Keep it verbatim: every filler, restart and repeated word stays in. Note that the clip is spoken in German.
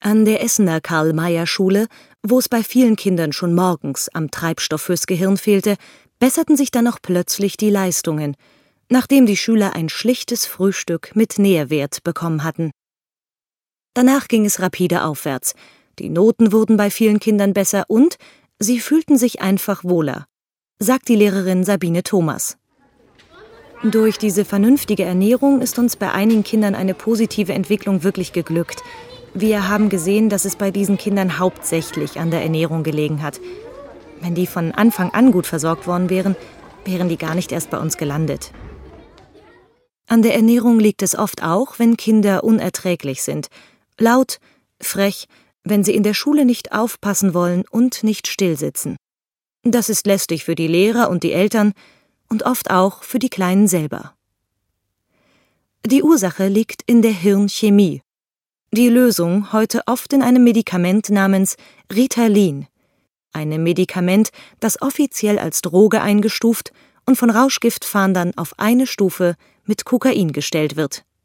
An der Essener Karl-Mayer-Schule, wo es bei vielen Kindern schon morgens am Treibstoff fürs Gehirn fehlte, besserten sich dann auch plötzlich die Leistungen, nachdem die Schüler ein schlichtes Frühstück mit Nährwert bekommen hatten. Danach ging es rapide aufwärts. Die Noten wurden bei vielen Kindern besser und sie fühlten sich einfach wohler, sagt die Lehrerin Sabine Thomas. Durch diese vernünftige Ernährung ist uns bei einigen Kindern eine positive Entwicklung wirklich geglückt. Wir haben gesehen, dass es bei diesen Kindern hauptsächlich an der Ernährung gelegen hat. Wenn die von Anfang an gut versorgt worden wären, wären die gar nicht erst bei uns gelandet. An der Ernährung liegt es oft auch, wenn Kinder unerträglich sind. Laut, frech, wenn sie in der Schule nicht aufpassen wollen und nicht stillsitzen. Das ist lästig für die Lehrer und die Eltern und oft auch für die Kleinen selber. Die Ursache liegt in der Hirnchemie. Die Lösung heute oft in einem Medikament namens Ritalin. Einem Medikament, das offiziell als Droge eingestuft und von Rauschgiftfahndern auf eine Stufe mit Kokain gestellt wird.